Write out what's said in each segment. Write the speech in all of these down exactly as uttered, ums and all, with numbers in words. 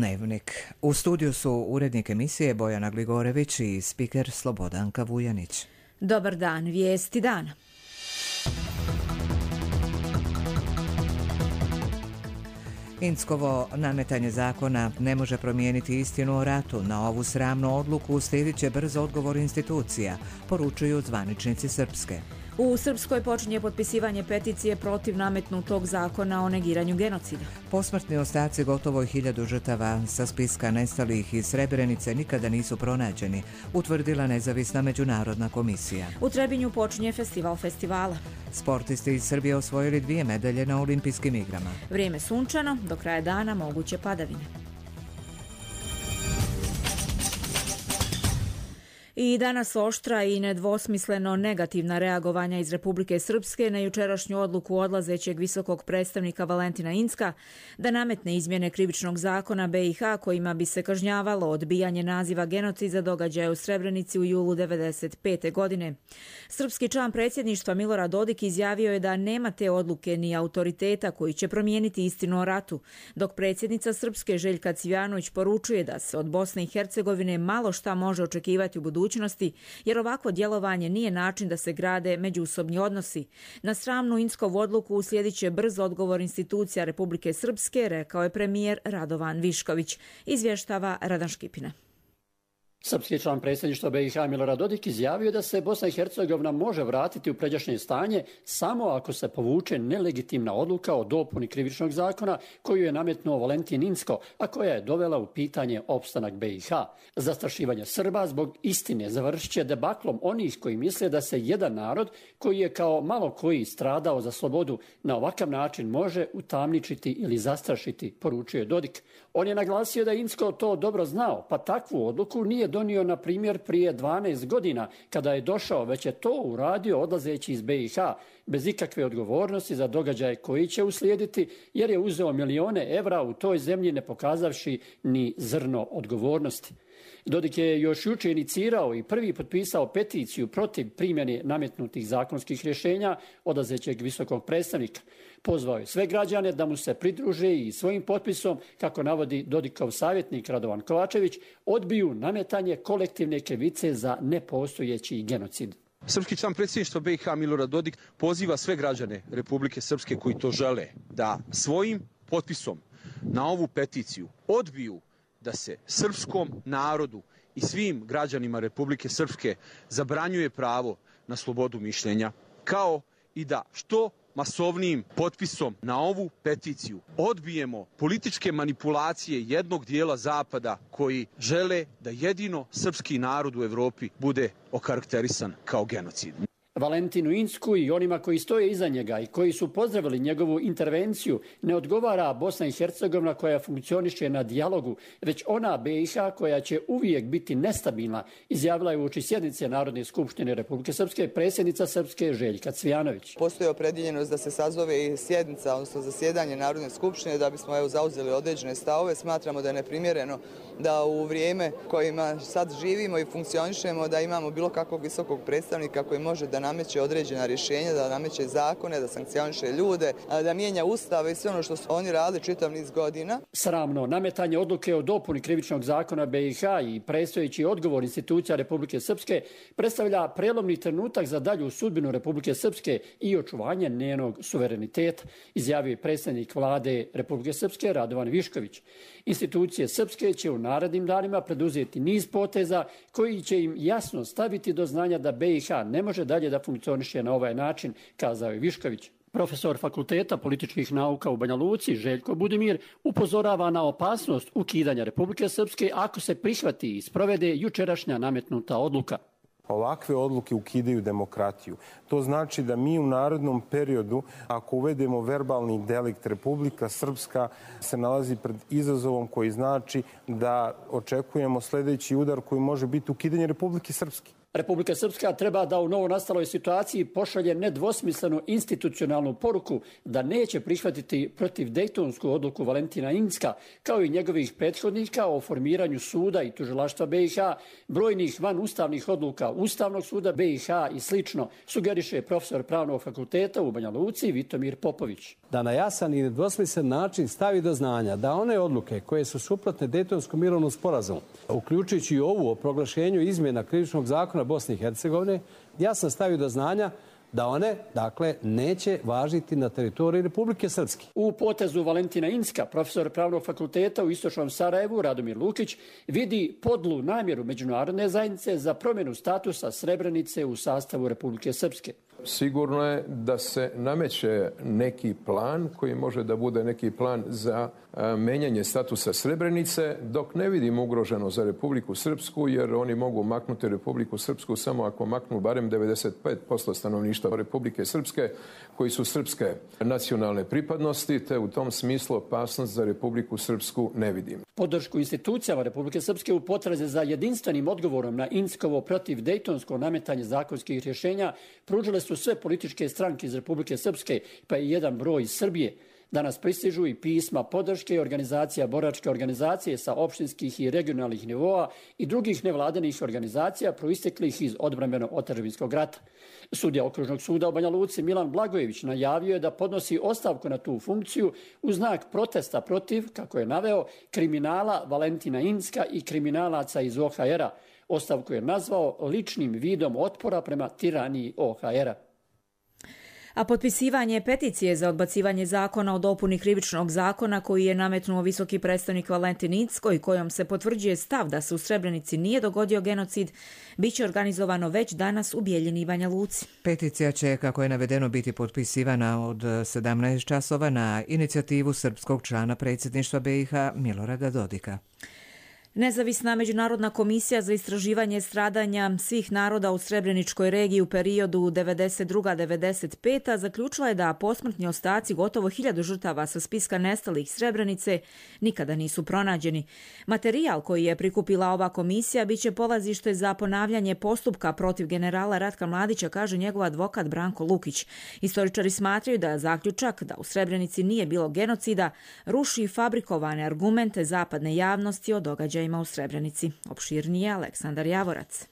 Dnevnik. U studiju su urednik emisije Bojana Gligorević i spiker Slobodanka Vujanić. Dobar dan, vijesti dana. Inckovo nametanje zakona ne može promijeniti istinu o ratu. Na ovu sramnu odluku uslijedit će brz odgovor institucija, poručuju zvaničnici Srpske. U Srpskoj počinje potpisivanje peticije protiv nametnutog zakona o negiranju genocida. Posmrtni ostaci gotovo hiljadu žrtava sa spiska nestalih iz Srebrenice nikada nisu pronađeni, utvrdila nezavisna međunarodna komisija. U Trebinju počinje festival festivala. Sportisti iz Srbije osvojili dvije medalje na olimpijskim igrama. Vrijeme sunčano, do kraja dana moguće padavine. I danas oštra i nedvosmisleno negativna reagovanja iz Republike Srpske na jučerašnju odluku odlazećeg visokog predstavnika Valentina Incka da nametne izmjene krivičnog zakona B i H kojima bi se kažnjavalo odbijanje naziva genocid za događaje u Srebrenici u julu devedeset pete. godine. Srpski član predsjedništva Milorad Dodik izjavio je da nema te odluke ni autoriteta koji će promijeniti istinu o ratu, dok predsjednica Srpske Željka Cvijanović poručuje da se od Bosne i Hercegovine malo šta može očekivati u budućnosti, jer ovakvo djelovanje nije način da se grade međusobni odnosi. Na sramnu Inckovu odluku uslijedit će brz odgovor institucija Republike Srpske, rekao je premijer Radovan Višković, izvještava Radan Škipina. Srpski član predsjedništva B i H Milorad Dodik izjavio da se Bosna i Hercegovina može vratiti u pređašnje stanje samo ako se povuče nelegitimna odluka o dopuni krivičnog zakona koju je nametnuo Valentin Incko, a koja je dovela u pitanje opstanak B i H. Zastrašivanje Srba zbog istine završit će debaklom onih koji misle da se jedan narod koji je kao malo koji stradao za slobodu na ovakav način može utamničiti ili zastrašiti, poručuje Dodik. On je naglasio da je Incko to dobro znao, pa takvu odluku nije donio, na primjer, prije dvanaest godina, kada je došao, već je to uradio odlazeći iz B i H, bez ikakve odgovornosti za događaje koji će uslijediti, jer je uzeo milijone evra u toj zemlji ne pokazavši ni zrno odgovornosti. Dodik je još jučer inicirao i prvi potpisao peticiju protiv primjene nametnutih zakonskih rješenja odlazećeg visokog predstavnika. Pozvao je sve građane da mu se pridruže i svojim potpisom, kako navodi Dodikov savjetnik Radovan Kovačević, odbiju nametanje kolektivne krivice za nepostojeći genocid. Srpski član predsjedništva B i H Milorad Dodik poziva sve građane Republike Srpske koji to žele da svojim potpisom na ovu peticiju odbiju da se srpskom narodu i svim građanima Republike Srpske zabranjuje pravo na slobodu mišljenja, kao i da što masovnijim potpisom na ovu peticiju odbijemo političke manipulacije jednog dijela Zapada koji žele da jedino srpski narod u Evropi bude okarakterisan kao genocid. Valentinu Incku i onima koji stoje iza njega i koji su pozdravili njegovu intervenciju ne odgovara Bosna i Hercegovina koja funkcioniše na dijalogu, već ona B i H koja će uvijek biti nestabilna, izjavila je uoči sjednice Narodne skupštine Republike Srpske predsjednica Srpske Željka Cvijanović. Postoji opredjeljenost da se sazove i sjednica, odnosno zasjedanje Narodne skupštine da bismo evo zauzeli određene stavove. Smatramo da je neprimjereno da u vrijeme kojima sad živimo i funkcionišemo da imamo bilo kakvog visokog predstavnika koji može da nameće određena rješenja, da nameće zakone, da sankcioniše ljude, da mijenja ustave i sve ono što su oni radili čitav niz godina. Sramno nametanje odluke o dopuni krivičnog zakona B i H i predstojeći odgovor institucija Republike Srpske predstavlja prelomni trenutak za dalju sudbinu Republike Srpske i očuvanje njenog suvereniteta, izjavio je predsjednik vlade Republike Srpske Radovan Višković. Institucije Srpske će u narednim danima preduzeti niz poteza koji će im jasno staviti do znanja da B i H ne može dalje da funkcioniše na ovaj način, kazao je Višković. Profesor Fakulteta političkih nauka u Banja Luci Željko Budimir upozorava na opasnost ukidanja Republike Srpske ako se prihvati i sprovede jučerašnja nametnuta odluka. Ovakve odluke ukidaju demokratiju. To znači da mi u narednom periodu, ako uvedemo verbalni delikt, Republika Srpska se nalazi pred izazovom koji znači da očekujemo sljedeći udar koji može biti ukidanje Republike Srpske. Republika Srpska treba da u novonastaloj situaciji pošalje nedvosmislenu institucionalnu poruku da neće prihvatiti protiv Dejtonsku odluku Valentina Incka, kao i njegovih prethodnika o formiranju suda i tužilaštva B i H, brojnih vanustavnih odluka Ustavnog suda B i H i slično, sugeriše profesor Pravnog fakulteta u Banja Luci Vitomir Popović. Da na jasan i nedvosmislen način stavi do znanja da one odluke koje su suprotne Dejtonskom mirovnom sporazumu, uključujući i ovu o proglašenju izmjena Krivičnog zakona Bosne i Hercegovine, jasno stavi do znanja da one, dakle, neće važiti na teritoriji Republike Srpske. U potezu Valentina Incka, profesor Pravnog fakulteta u Istočnom Sarajevu, Radomir Lukić, vidi podlu namjeru međunarodne zajednice za promjenu statusa Srebrenice u sastavu Republike Srpske. Sigurno je da se nameće neki plan koji može da bude neki plan za menjanje statusa Srebrenice, dok ne vidimo ugroženo za Republiku Srpsku, jer oni mogu maknuti Republiku Srpsku samo ako maknu barem devedeset pet posto stanovništva Republike Srpske koji su srpske nacionalne pripadnosti, te u tom smislu opasnost za Republiku Srpsku ne vidim. Podršku institucijama Republike Srpske u potrazi za jedinstvenim odgovorom na Inckovo protiv dejtonsko nametanje zakonskih rješenja pružile su sve političke stranke iz Republike Srpske, pa i jedan broj iz Srbije. Danas pristižu i pisma podrške organizacija boračke organizacije sa opštinskih i regionalnih nivoa i drugih nevladinih organizacija proisteklih iz odbrambeno-otadžbinskog rata. Sudija Okružnog suda u Banja Luci Milan Blagojević najavio je da podnosi ostavku na tu funkciju u znak protesta protiv, kako je naveo, kriminala Valentina Incka i kriminalaca iz O H R-a. Ostavku je nazvao ličnim vidom otpora prema tiraniji O H R-a. A potpisivanje peticije za odbacivanje zakona o dopuni Krivičnog zakona koji je nametnuo visoki predstavnik Valentin Incko i kojom se potvrđuje stav da se u Srebrenici nije dogodio genocid, bit će organizovano već danas u Bijeljini i Banja Luci. Peticija će, kako je navedeno, biti potpisivana od sedamnaest časova na inicijativu srpskog člana predsjedništva B i H Milorada Dodika. Nezavisna međunarodna komisija za istraživanje stradanja svih naroda u Srebreničkoj regiji u periodu devedeset druga do devedeset peta zaključila je da posmrtni ostaci gotovo hiljadu žrtava sa spiska nestalih Srebrenice nikada nisu pronađeni. Materijal koji je prikupila ova komisija biće polazište za ponavljanje postupka protiv generala Ratka Mladića, kaže njegov advokat Branko Lukić. Istoričari smatraju da zaključak da u Srebrenici nije bilo genocida ruši fabrikovane argumente zapadne javnosti o događaju u Srebrenici. Opširnije Aleksandar Javorac.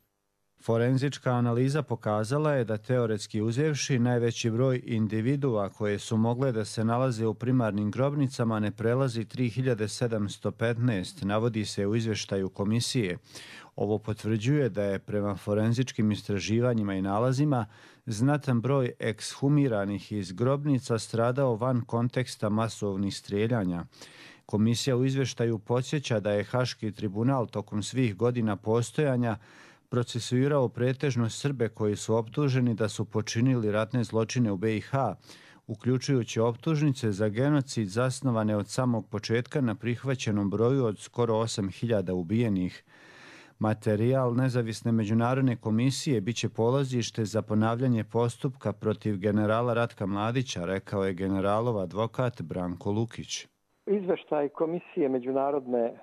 Forenzička analiza pokazala je da teoretski uzevši najveći broj individua koje su mogle da se nalaze u primarnim grobnicama ne prelazi tri hiljade sedamsto petnaest, navodi se u izveštaju komisije. Ovo potvrđuje da je prema forenzičkim istraživanjima i nalazima znatan broj ekshumiranih iz grobnica stradao van konteksta masovnih strijeljanja. Komisija u izveštaju podsjeća da je Haški tribunal tokom svih godina postojanja procesuirao pretežno Srbe koji su optuženi da su počinili ratne zločine u B i H, uključujući optužnice za genocid zasnovane od samog početka na prihvaćenom broju od skoro osam hiljada ubijenih. Materijal nezavisne međunarodne komisije biće polazište za ponavljanje postupka protiv generala Ratka Mladića, rekao je generalov advokat Branko Lukić. Izveštaj komisije međunarodne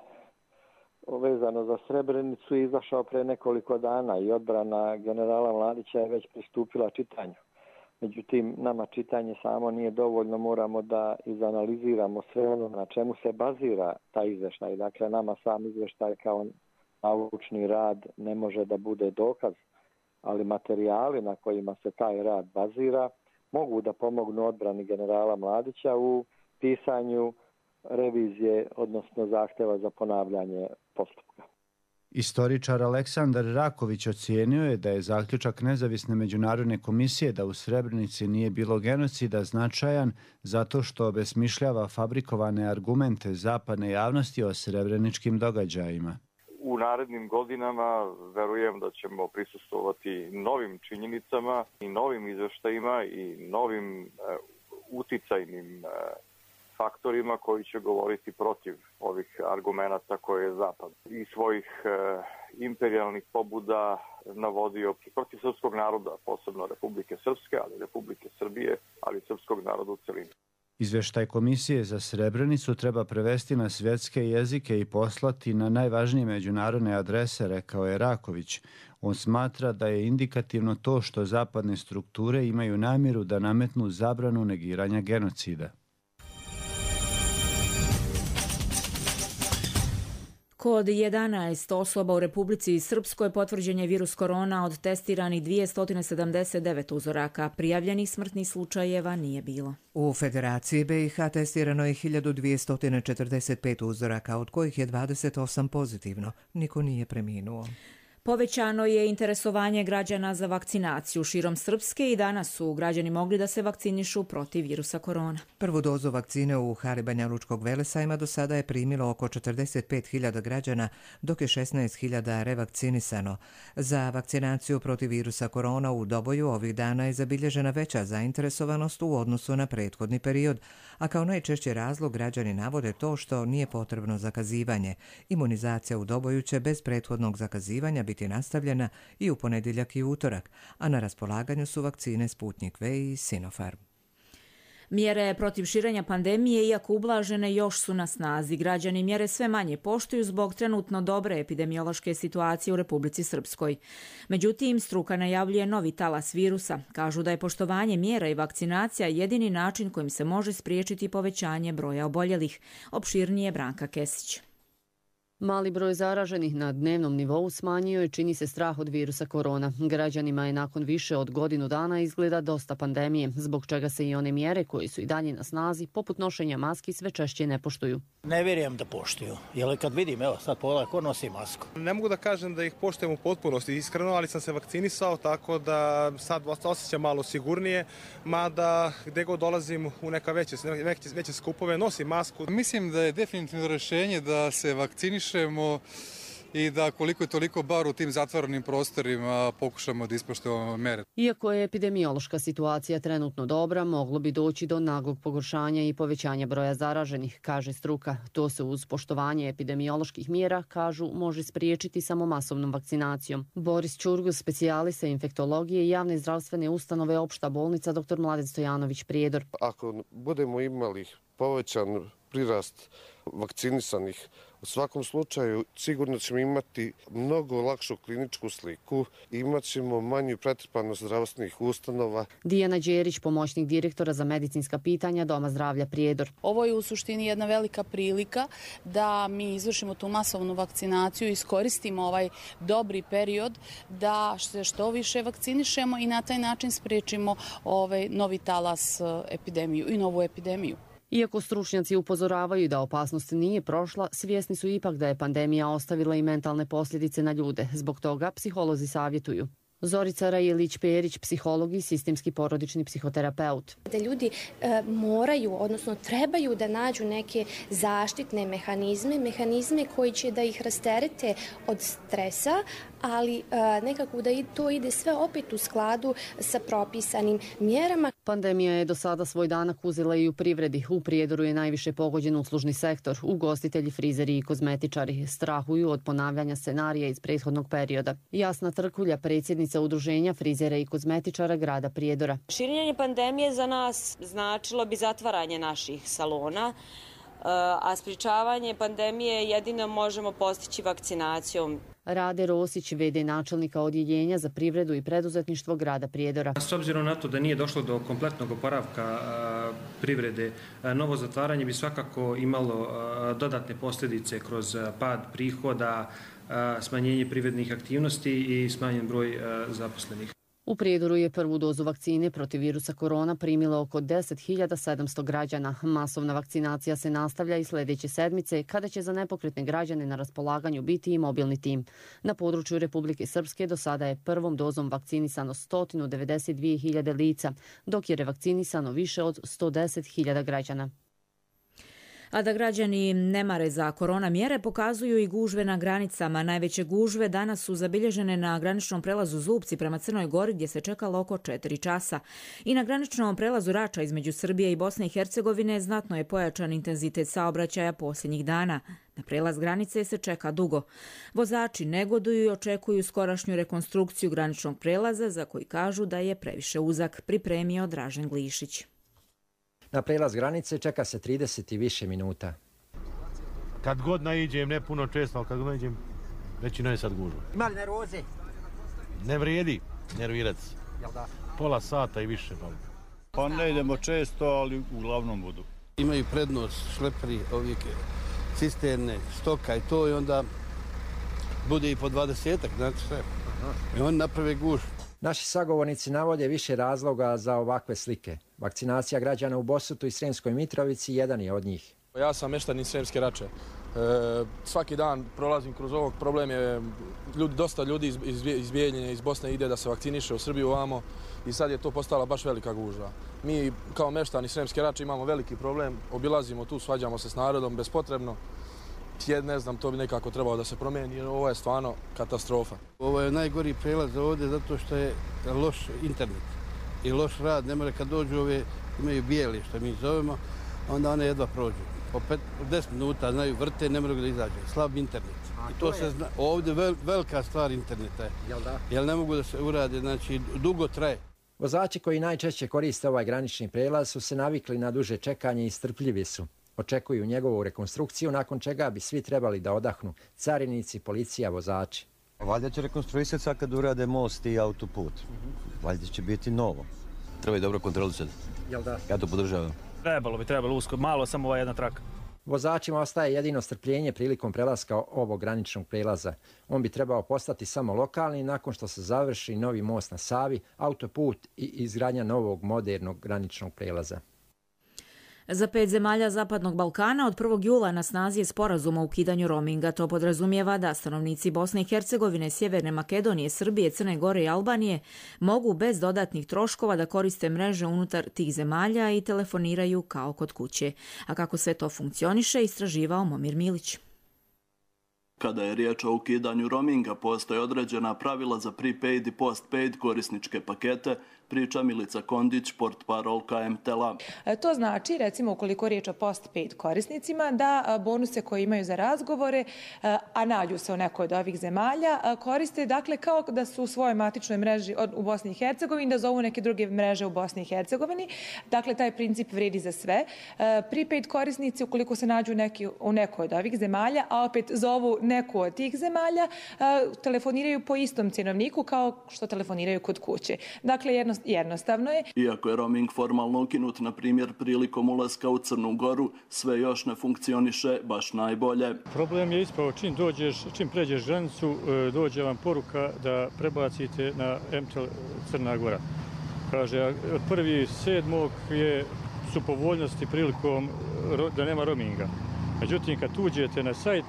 vezano za Srebrenicu je izašao pre nekoliko dana i odbrana generala Mladića je već pristupila čitanju. Međutim, nama čitanje samo nije dovoljno, moramo da izanaliziramo sve ono na čemu se bazira taj izveštaj. Dakle, nama sam izveštaj kao naučni rad ne može da bude dokaz, ali materijali na kojima se taj rad bazira mogu da pomognu odbrani generala Mladića u pisanju revizije, odnosno zahtjeva za ponavljanje postupka. Istoričar Aleksandar Raković ocijenio je da je zaključak nezavisne međunarodne komisije da u Srebrenici nije bilo genocida značajan zato što obesmišljava fabrikovane argumente zapadne javnosti o srebreničkim događajima. U narednim godinama verujem da ćemo prisustvovati novim činjenicama i novim izveštajima i novim e, uticajnim e, faktorima koji će govoriti protiv ovih argumenata koje je Zapad i svojih e, imperijalnih pobuda navodio protiv srpskog naroda, posebno Republike Srpske, ali Republike Srbije, ali srpskog naroda u celini. Izveštaj Komisije za Srebrenicu treba prevesti na svjetske jezike i poslati na najvažnije međunarodne adrese, rekao je Raković. On smatra da je indikativno to što zapadne strukture imaju namjeru da nametnu zabranu negiranja genocida. Kod jedanaest osoba u Republici Srpskoj potvrđen je virus korona od testiranih dvjesto sedamdeset devet uzoraka. Prijavljenih smrtnih slučajeva nije bilo. U Federaciji B i H testirano je hiljadu dvjesto četrdeset pet uzoraka, od kojih je dvadeset osam pozitivno. Niko nije preminuo. Povećano je interesovanje građana za vakcinaciju širom Srpske i danas su građani mogli da se vakcinišu protiv virusa korona. Prvu dozu vakcine u hali Banja Lučkog Velesajma do sada je primilo oko četrdeset pet hiljada građana, dok je šesnaest hiljada revakcinisano. Za vakcinaciju protiv virusa korona u Doboju ovih dana je zabilježena veća zainteresovanost u odnosu na prethodni period, a kao najčešći razlog građani navode to što nije potrebno zakazivanje. Imunizacija u Doboju će bez prethodnog zakazivanja biti nastavljena i u ponedjeljak i utorak, a na raspolaganju su vakcine Sputnik V i Sinopharm. Mjere protiv širenja pandemije, iako ublažene, još su na snazi. Građani mjere sve manje poštuju zbog trenutno dobre epidemiološke situacije u Republici Srpskoj. Međutim, struka najavljuje novi talas virusa. Kažu da je poštovanje mjera i vakcinacija jedini način kojim se može spriječiti povećanje broja oboljelih. Opširnije Branka Kesić. Mali broj zaraženih na dnevnom nivou smanjio i čini se strah od virusa korona. Građanima je nakon više od godinu dana izgleda dosta pandemije, zbog čega se i one mjere koje su i dalje na snazi, poput nošenja maski, sve češće ne poštuju. Ne vjerujem da poštuju, jer kad vidim, evo sad pogledaj ko nosi masku. Ne mogu da kažem da ih poštujem u potpunosti iskreno, ali sam se vakcinisao tako da sad osjećam malo sigurnije, mada gdje god dolazim u neka veće, veće, veće skupove nosim masku. Mislim da je definitivno rješenje da se vakciniš i da koliko je toliko bar u tim zatvorenim prostorima pokušamo da ispoštujemo mere. Iako je epidemiološka situacija trenutno dobra, moglo bi doći do naglog pogoršanja i povećanja broja zaraženih, kaže struka. To se uz poštovanje epidemioloških mjera, kažu, može spriječiti samo masovnom vakcinacijom. Boris Ćurgus, specijalista infektologije i javne zdravstvene ustanove Opšta bolnica dr Mladen Stojanović Prijedor. Ako budemo imali povećan prirast vakcinisanih, u svakom slučaju sigurno ćemo imati mnogo lakšu kliničku sliku, imat ćemo manju pretrpanost zdravstvenih ustanova. Dijana Đerić, pomoćnik direktora za medicinska pitanja Doma zdravlja Prijedor. Ovo je u suštini jedna velika prilika da mi izvršimo tu masovnu vakcinaciju i iskoristimo ovaj dobri period da se što više vakcinišemo i na taj način spriječimo ovaj novi talas epidemiju i novu epidemiju. Iako stručnjaci upozoravaju da opasnost nije prošla, svjesni su ipak da je pandemija ostavila i mentalne posljedice na ljude. Zbog toga psiholozi savjetuju. Zorica Rajelić-Perić, psiholog i sistemski porodični psihoterapeut. Da ljudi e, moraju, odnosno trebaju da nađu neke zaštitne mehanizme, mehanizme koji će da ih rasterete od stresa, ali e, nekako da i to ide sve opet u skladu sa propisanim mjerama. Pandemija je do sada svoj danak uzela i u privredi. U Prijedoru je najviše pogođen uslužni sektor. Ugostitelji, frizeri i kozmetičari strahuju od ponavljanja scenarija iz prethodnog perioda. Jasna Trkulja, predsjednica Udruženja frizera i kozmetičara grada Prijedora. Širenje pandemije za nas značilo bi zatvaranje naših salona, a sprječavanje pandemije jedino možemo postići vakcinacijom. Rade Rosić, ve de načelnika odjeljenja za privredu i preduzetništvo grada Prijedora. S obzirom na to da nije došlo do kompletnog oporavka privrede, novo zatvaranje bi svakako imalo dodatne posljedice kroz pad prihoda, smanjenje privrednih aktivnosti i smanjen broj zaposlenih. U Prijedoru je prvu dozu vakcine protiv virusa korona primilo oko deset hiljada sedamsto građana. Masovna vakcinacija se nastavlja i sljedeće sedmice, kada će za nepokretne građane na raspolaganju biti i mobilni tim. Na području Republike Srpske do sada je prvom dozom vakcinisano sto devedeset dvije hiljade lica, dok je revakcinisano više od sto deset hiljada građana. A da građani ne mare za korona mjere pokazuju i gužve na granicama. Najveće gužve danas su zabilježene na graničnom prelazu Zubci prema Crnoj Gori gdje se čekalo oko četiri časa. I na graničnom prelazu Rača između Srbije i Bosne i Hercegovine znatno je pojačan intenzitet saobraćaja posljednjih dana. Na prelaz granice se čeka dugo. Vozači negoduju i očekuju skorašnju rekonstrukciju graničnog prelaza za koji kažu da je previše uzak, pripremio Dražen Glišić. Na prelaz granice čeka se trideset i više minuta. Kad god naiđem, ne puno često, ali kad god naiđem, većina je sad gužva. Ima li nervoze? Ne vrijedi nervirac. Jel da? Pola sata i više. Pa ne idemo često, ali uglavnom budu. Imaju prednost šleperi, ovih cisterne, stoka i to i onda bude i po dvadesetak, znači sve. I oni naprave gužu. Naši sagovornici navode više razloga za ovakve slike. Vakcinacija građana u Bosutu i Sremskoj Mitrovici jedan je od njih. Ja sam meštanin Sremske Rače. E, svaki dan prolazim kroz ovog, problem je ljudi, dosta ljudi iz, iz, iz Bijeljine, iz Bosne ide da se vakciniše u Srbiju ovamo i sad je to postala baš velika gužva. Mi kao meštani Sremske Rače imamo veliki problem, obilazimo tu, svađamo se s narodom bespotrebno. Sjed, ne znam, to bi nekako trebalo da se promeni jer ovo je stvarno katastrofa. Ovo je najgori prelaz ovdje zato što je loš internet i loš rad. Ne more kad dođu ove, imaju bijeli što mi zovemo, onda one jedva prođu. Po deset minuta znaju vrte, ne mogu da izađe. Slab internet. A, I to, to se zna, ovdje vel, velika stvar interneta je. Jel da? Jer ne mogu da se urade, znači dugo traje. Vozači koji najčešće koriste ovaj granični prelaz su se navikli na duže čekanje i strpljivi su. Očekuju njegovu rekonstrukciju, nakon čega bi svi trebali da odahnu. Carinici, policija, vozači. Valjda će rekonstruisati sad kad urade most i autoput. Valjda će biti novo. Treba i dobro kontrolisati. Jel da? Ja to podržavam. Trebalo bi, trebalo usko, malo samo ova jedna traka. Vozačima ostaje jedino strpljenje prilikom prelaska ovog graničnog prelaza. On bi trebao postati samo lokalni nakon što se završi novi most na Savi, autoput i izgradnja novog modernog graničnog prelaza. Za pet zemalja Zapadnog Balkana od prvog jula na snazi je sporazum o ukidanju roaminga. To podrazumijeva da stanovnici Bosne i Hercegovine, Sjeverne Makedonije, Srbije, Crne Gore i Albanije mogu bez dodatnih troškova da koriste mreže unutar tih zemalja i telefoniraju kao kod kuće. A kako sve to funkcioniše, istraživao Momir Milić. Kada je riječ o ukidanju roaminga, postoje određena pravila za prepaid i postpaid korisničke pakete, priča Milica Kondić, portparolka em te el a. To znači, recimo, ukoliko je riječ o postpaid korisnicima, da bonuse koje imaju za razgovore, a nađu se u nekoj od ovih zemalja, koriste dakle kao da su u svojoj matičnoj mreži u Bosni i Hercegovini, da zovu neke druge mreže u Bosni i Hercegovini. Dakle, taj princip vredi za sve. Prepaid korisnici, ukoliko se nađu neki, u nekoj od ovih zemalja, a opet zovu neku od tih zemalja, telefoniraju po istom cjenovniku kao što telefoniraju kod kuće. Dakle, jedno jednostavno je. Iako je roaming formalno ukinut, na primjer, prilikom ulaska u Crnu Goru, sve još ne funkcioniše baš najbolje. Problem je ispao čim dođeš, čim pređeš granicu, dođe vam poruka da prebacite na em te el Crna Gora. Kaže, od prvi sedmog je su povoljnosti prilikom da nema roaminga. Međutim, kad uđete na sajt,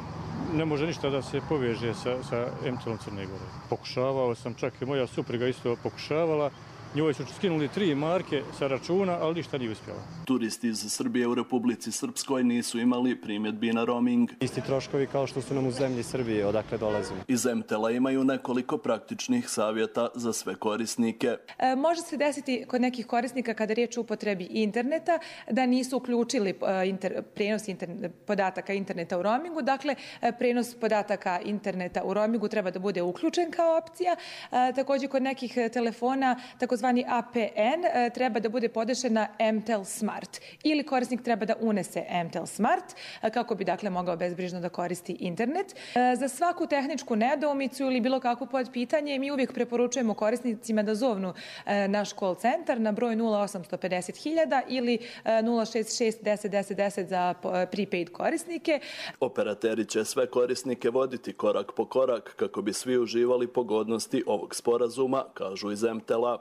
ne može ništa da se poveže sa, sa em te elom Crne Gore. Pokušavao sam, čak i moja supruga isto pokušavala. Njoj su skinuli tri marke sa računa, ali ništa nije uspjela. Turisti iz Srbije u Republici Srpskoj nisu imali primjedbi na roaming. Isti troškovi kao što su nam u zemlji Srbije, odakle dolazimo. Iz em te el a imaju nekoliko praktičnih savjeta za sve korisnike. E, može se desiti kod nekih korisnika kada je riječ o upotrebi interneta da nisu uključili inter, prenos internet, podataka interneta u roamingu. Dakle, prenos podataka interneta u roamingu treba da bude uključen kao opcija. E, također kod nekih telefona, tako zvani a pe en, treba da bude podešen na em te el Smart. Ili korisnik treba da unese em te el Smart, kako bi dakle mogao bezbrižno da koristi internet. Za svaku tehničku nedoumicu ili bilo kakvo podpitanje, mi uvijek preporučujemo korisnicima da zovnu naš call centar na broj nula osam pet nula hiljada ili nula šest šest deset deset deset za prepaid korisnike. Operateri će sve korisnike voditi korak po korak kako bi svi uživali pogodnosti ovog sporazuma, kažu iz em te el a.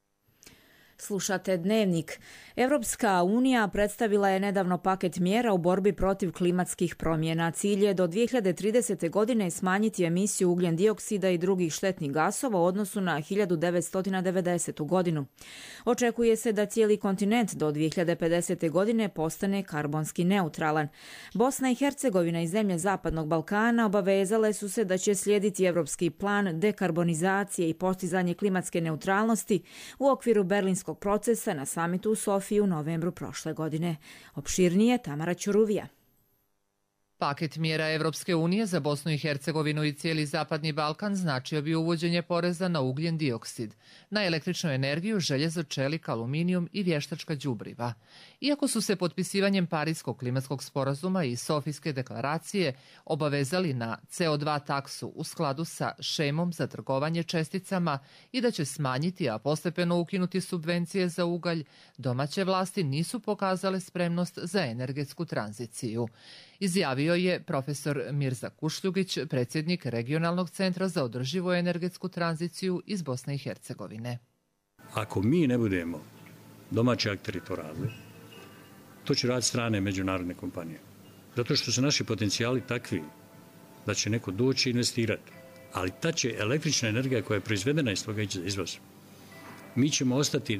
Slušate Dnevnik. Evropska unija predstavila je nedavno paket mjera u borbi protiv klimatskih promjena. Cilj je do dvije hiljade tridesete. godine smanjiti emisiju ugljen dioksida i drugih štetnih gasova u odnosu na hiljadu devetsto devedesetu. godinu. Očekuje se da cijeli kontinent do dvije hiljade pedesete. godine postane karbonski neutralan. Bosna i Hercegovina i zemlje Zapadnog Balkana obavezale su se da će slijediti evropski plan dekarbonizacije i postizanje klimatske neutralnosti u okviru berlinskog procesa na samitu u Sofiji u novembru prošle godine. Opširnije Tamara Ćuruvija. Paket mjera Evropske unije za Bosnu i Hercegovinu i cijeli Zapadni Balkan značio bi uvođenje poreza na ugljen dioksid, na električnu energiju, željezo, čelik, aluminijum i vještačka đubriva. Iako su se potpisivanjem Parijskog klimatskog sporazuma i Sofijske deklaracije obavezali na ce o dva taksu u skladu sa šemom za trgovanje česticama i da će smanjiti, a postepeno ukinuti subvencije za ugalj, domaće vlasti nisu pokazale spremnost za energetsku tranziciju. Izjavio je profesor Mirza Kušljugić, predsjednik Regionalnog centra za održivu energetsku tranziciju iz Bosne i Hercegovine. Ako mi ne budemo domaći akteri to radili, to će raditi strane međunarodne kompanije. Zato što su naši potencijali takvi da će neko doći i investirati. Ali ta će električna energija koja je proizvedena iz toga ići za izvoz. Mi ćemo ostati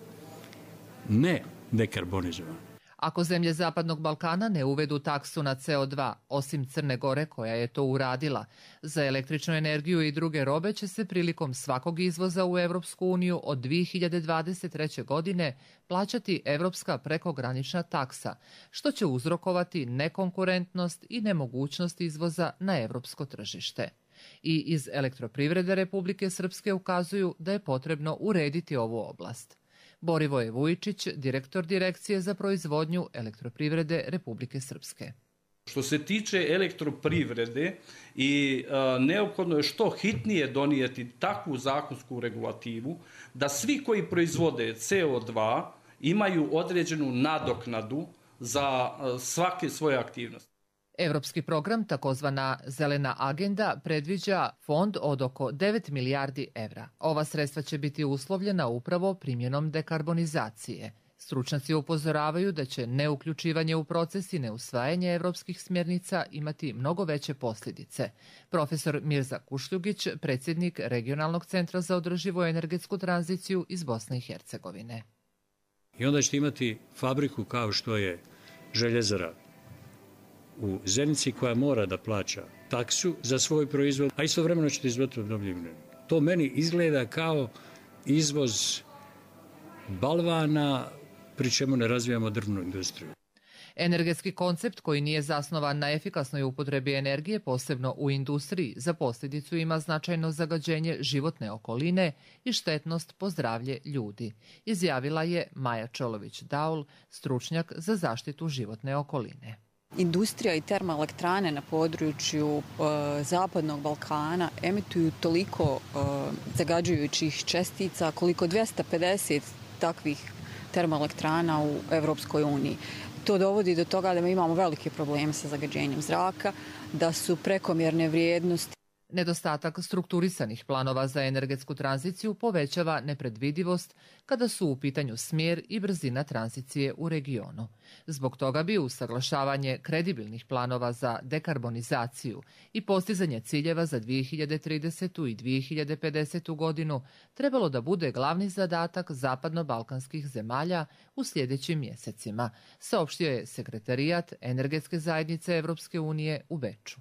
ne dekarbonizovani. Ako zemlje Zapadnog Balkana ne uvedu taksu na C O dva, osim Crne Gore koja je to uradila, za električnu energiju i druge robe će se prilikom svakog izvoza u Evropsku uniju od dvije hiljade dvadeset treće. godine plaćati evropska prekogranična taksa, što će uzrokovati nekonkurentnost i nemogućnost izvoza na evropsko tržište. I iz Elektroprivrede Republike Srpske ukazuju da je potrebno urediti ovu oblast. Borivoje Vujičić, direktor Direkcije za proizvodnju Elektroprivrede Republike Srpske. Što se tiče elektroprivrede i a, neophodno je što hitnije donijeti takvu zakonsku regulativu da svi koji proizvode C O dva imaju određenu nadoknadu za a, svake svoje aktivnosti. Evropski program, takozvana Zelena agenda, predviđa fond od oko devet milijardi evra. Ova sredstva će biti uslovljena upravo primjenom dekarbonizacije. Stručnjaci upozoravaju da će neuključivanje u proces i neusvajanje evropskih smjernica imati mnogo veće posljedice. Profesor Mirza Kušljugić, predsjednik Regionalnog centra za održivu energetsku tranziciju iz Bosne i Hercegovine. I onda ćete imati fabriku kao što je Željezara u Zenici koja mora da plaća taksu za svoj proizvod, a istovremeno ćete izvoziti obnovljivu energiju. To meni izgleda kao izvoz balvana, pri čemu ne razvijamo drvnu industriju. Energetski koncept koji nije zasnovan na efikasnoj upotrebi energije, posebno u industriji, za posljedicu ima značajno zagađenje životne okoline i štetnost po zdravlje ljudi, izjavila je Maja Čolović-Daul, stručnjak za zaštitu životne okoline. Industrija i termoelektrane na području e, Zapadnog Balkana emituju toliko e, zagađujućih čestica koliko dvjesto pedeset takvih termoelektrana u Evropskoj uniji. To dovodi do toga da mi imamo velike probleme sa zagađenjem zraka, da su prekomjerne vrijednosti. Nedostatak strukturisanih planova za energetsku tranziciju povećava nepredvidivost kada su u pitanju smjer i brzina tranzicije u regionu. Zbog toga bi usaglašavanje kredibilnih planova za dekarbonizaciju i postizanje ciljeva za dvije hiljade tridesetu. i dvije hiljade pedesetu. godinu trebalo da bude glavni zadatak zapadno-balkanskih zemalja u sljedećim mjesecima, saopštio je sekretarijat Energetske zajednice Evropske unije u Beču.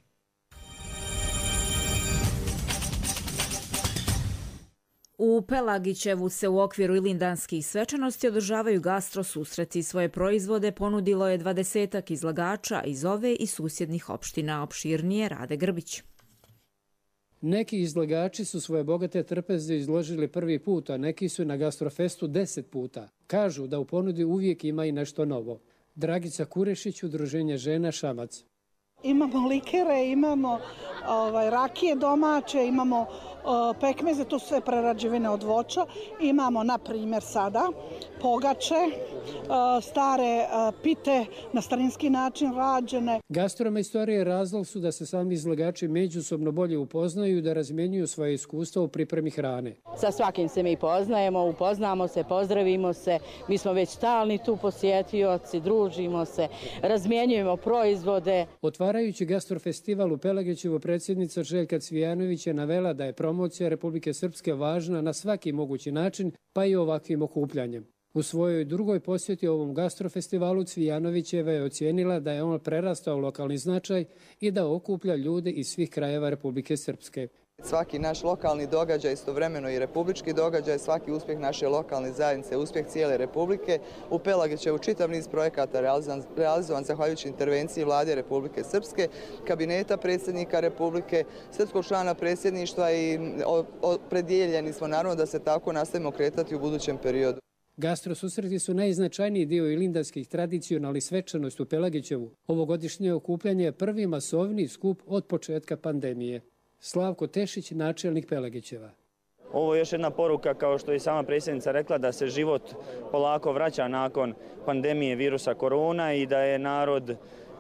U Pelagićevu se u okviru ilindanskih svečanosti održavaju gastro susreti. Svoje proizvode ponudilo je dvadesetak izlagača iz ove i susjednih opština. Opširnije Rade Grbić. Neki izlagači su svoje bogate trpeze izložili prvi put, a neki su na Gastrofestu deset puta. Kažu da u ponudi uvijek ima i nešto novo. Dragica Kurešić, Udruženje žena Šamac. Imamo likere, imamo ovaj, rakije domaće, imamo o, pekmeze, to su sve prerađevine od voća. Imamo, na primjer, sada pogače, o, stare o, pite na starinski način rađene. Gastromajstorije razlog su da se sami izlagači međusobno bolje upoznaju i da razmjenjuju svoje iskustva u pripremi hrane. Sa svakim se mi poznajemo, upoznamo se, pozdravimo se. Mi smo već stalni tu posjetioci, družimo se, razmjenjujemo proizvode. Otvarajući gastrofestival u Pelagićevu, predsjednica Željka Cvijanović je navela da je promocija Republike Srpske važna na svaki mogući način, pa i ovakvim okupljanjem. U svojoj drugoj posjeti ovom gastrofestivalu Cvijanovićeva je ocijenila da je on prerastao lokalni značaj i da okuplja ljude iz svih krajeva Republike Srpske. Svaki naš lokalni događaj, istovremeno i republički događaj, svaki uspjeh naše lokalne zajednice, uspjeh cijele Republike. U Pelagićevu čitav niz projekata realizovan, realizovan zahvaljujući intervenciji Vlade Republike Srpske, kabineta predsjednika Republike, srpskog člana predsjedništva i opredjeljeni smo naravno da se tako nastavimo kretati u budućem periodu. Gastrosusreti su najznačajniji dio ilindanskih tradicionalnih svečanosti u Pelagićevu. Ovogodišnje okupljanje je prvi masovni skup od početka pandemije. Slavko Tešić, načelnik Pelagićeva. Ovo je još jedna poruka, kao što je sama predsjednica rekla, da se život polako vraća nakon pandemije virusa korona i da je narod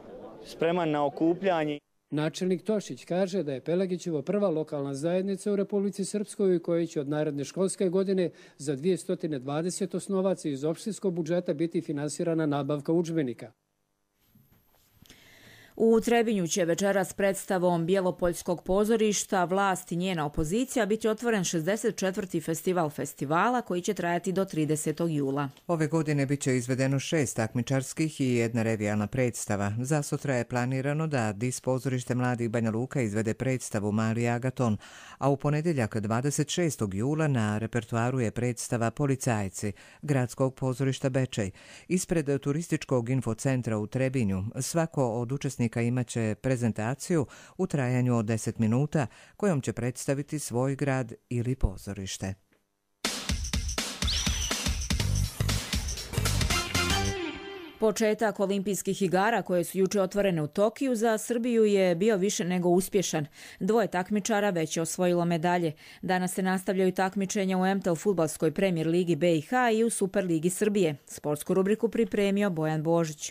spreman na okupljanje. Načelnik Tošić kaže da je Pelagićevo prva lokalna zajednica u Republici Srpskoj koja će od naredne školske godine za dvjesto dvadeset osnovaca iz opštinskog budžeta biti finansirana nabavka udžbenika. U Trebinju će večeras predstavom Bjelopoljskog pozorišta Vlast i njena opozicija biti otvoren šezdeset četvrti festival festivala koji će trajati do tridesetog jula. Ove godine bit će izvedeno šest takmičarskih i jedna revijalna predstava. Za sutra je planirano da Dis pozorište mladih Banja Luka izvede predstavu Mali Agaton, a u ponedjeljak dvadeset šestog jula na repertuaru je predstava Policajci Gradskog pozorišta Bečej. Ispred turističkog infocentra u Trebinju svako od učesnika imaće prezentaciju u trajanju od deset minuta kojom će predstaviti svoj grad ili pozorište. Početak olimpijskih igara koje su juče otvorene u Tokiju za Srbiju je bio više nego uspješan. Dvoje takmičara već je osvojilo medalje. Danas se nastavljaju takmičenja u em te el fudbalskoj premijer ligi be i ha i u Super ligi Srbije. Sportsku rubriku pripremio Bojan Božić.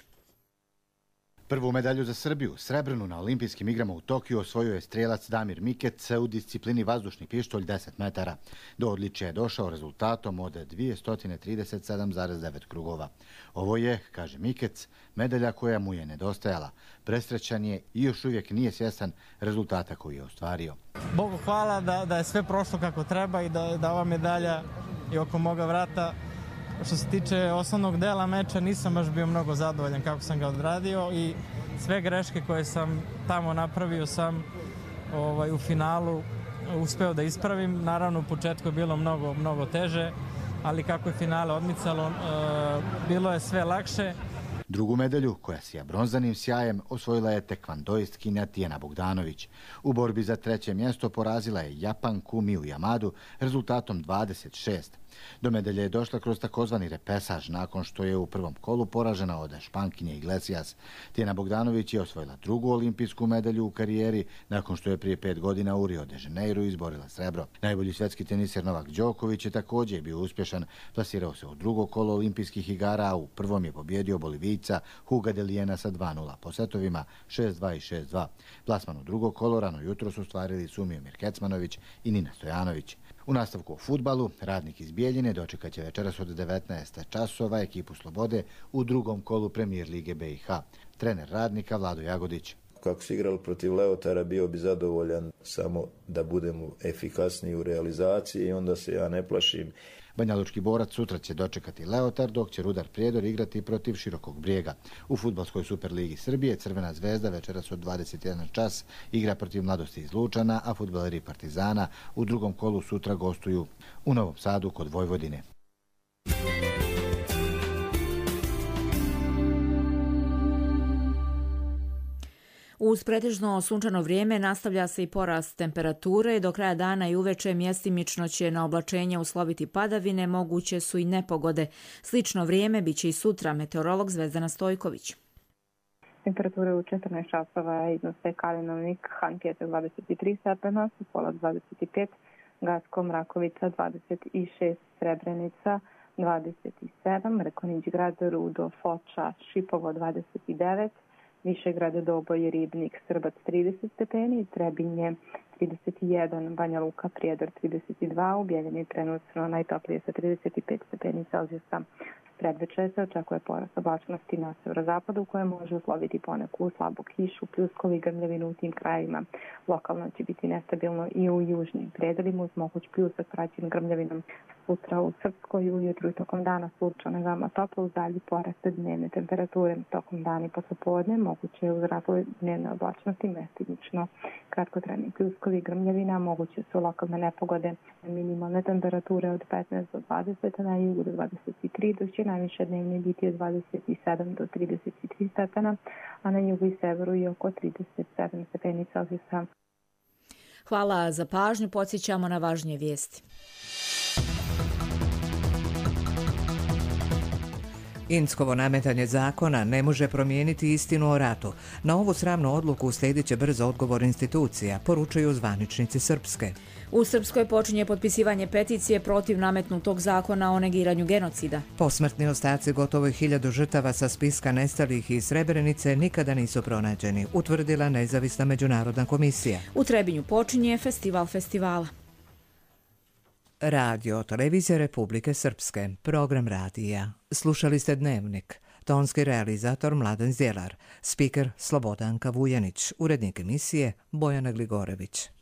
Prvu medalju za Srbiju, srebrnu na olimpijskim igrama u Tokiju, osvojio je strijelac Damir Mikec u disciplini vazdušni pištolj deset metara. Do odličja je došao rezultatom od dvjesto trideset sedam zarez devet krugova. Ovo je, kaže Mikec, medalja koja mu je nedostajala. Presrećan je i još uvijek nije svjestan rezultata koji je ostvario. Bogu hvala da, da je sve prošlo kako treba i da, da ova medalja je oko moga vrata. Što se tiče osnovnog dela meča, nisam baš bio mnogo zadovoljan kako sam ga odradio i sve greške koje sam tamo napravio sam ovaj, u finalu uspeo da ispravim. Naravno, u početku je bilo mnogo, mnogo teže, ali kako je finale odmicalo, e, bilo je sve lakše. Drugu medalju, koja sija bronzanim sjajem, osvojila je tekvandoistkinja Tijena Bogdanović. U borbi za treće mjesto porazila je Japanku Miu Yamadu rezultatom dvadeset šest. Do medalje je došla kroz takozvani repesaž nakon što je u prvom kolu poražena od Špankinje Iglesias. Tijena Bogdanović je osvojila drugu olimpijsku medalju u karijeri nakon što je prije pet godina u Rio de Janeiro izborila srebro. Najbolji svjetski teniser Novak Đoković je također bio uspješan. Plasirao se u drugo kolo olimpijskih igara, a u prvom je pobjedio Bolivijca Huga de Lijena sa dva nula po setovima šest dva i šest dva. Plasman u drugo kolo rano jutro su ostvarili Sumijomir Kecmanović i Nina Stojanović. U nastavku o fudbalu, Radnik iz Bijeljine dočekat će večeras od devetnaest časova ekipu Slobode u drugom kolu premijer lige be i ha. Trener Radnika Vlado Jagodić. Kako se igralo protiv Leotara, bio bi zadovoljan samo da budemo efikasniji u realizaciji i onda se ja ne plašim. Banjalučki borac sutra će dočekati Leotar, dok će Rudar Prijedor igrati protiv Širokog Brijega. U fudbalskoj Superligi Srbije Crvena zvezda večeras od dvadeset jedan čas igra protiv Mladosti iz Lučana, a fudbaleri Partizana u drugom kolu sutra gostuju u Novom Sadu kod Vojvodine. Uz pretežno sunčano vrijeme nastavlja se i porast temperature. Do kraja dana i uveče mjestimično će na oblačenje usloviti padavine, moguće su i nepogode. Slično vrijeme bit će i sutra, meteorolog Zvezdana Stojković. Temperature u četrnaest časova iznose Kalinovnik, Han Pjeter dvadeset tri stepena, Sopolac dvadeset pet, Gacko, Mrakovica dvadeset šest, Srebrenica dvadeset sedam, Rekonić Grad, Rudo, Foča, Šipovo dvadeset devet, Višegrad, Doboj, Ribnik, Srbac trideset stepeni, Trebinje trideset jedan, Banja Luka, Prijedor trideset dva, u Bijeljini trenutno najtoplije sa trideset pet stepeni Celzijusa. Predveče se očekuje porast oblačnosti na severozapadu koje može usloviti poneku slabu kišu, pljuskovi, grmljavinu u tim krajevima. Lokalno će biti nestabilno i u južnim predelima uz moguć pljusak praćen grmljavinom. Sutra u Srpskoj ujutru i tokom dana sunčano i veoma toplo uz dalji porast dnevne temperature. Tokom dana i poslepodne moguće je uz razvoj dnevne oblačnosti mestimično kratkotrajni pljuskovi, grmljavina, moguće su lokalne nepogode. Minimalne temperature od petnaest do dvadeset, na jugu do dvadeset tri, dok će najviše dnevne biti od dvadeset sedam do trideset tri stepena, a na jugu i severu i oko trideset sedam stepeni Celzijusa. Hvala za pažnju, podsjećamo na važnije vijesti. Inckovo nametanje zakona ne može promijeniti istinu o ratu. Na ovu sramnu odluku uslijedit će brzo odgovor institucija, poručuju zvaničnici Srpske. U Srpskoj počinje potpisivanje peticije protiv nametnutog zakona o negiranju genocida. Posmrtni ostaci gotovo hiljadu žrtava sa spiska nestalih iz Srebrenice nikada nisu pronađeni, utvrdila nezavisna međunarodna komisija. U Trebinju počinje festival festivala. Radio Televizija Republike Srpske, program radija. Slušali ste Dnevnik. Tonski realizator Mladen Zjelar, spiker Slobodanka Vujanić, urednik emisije Bojana Gligorević.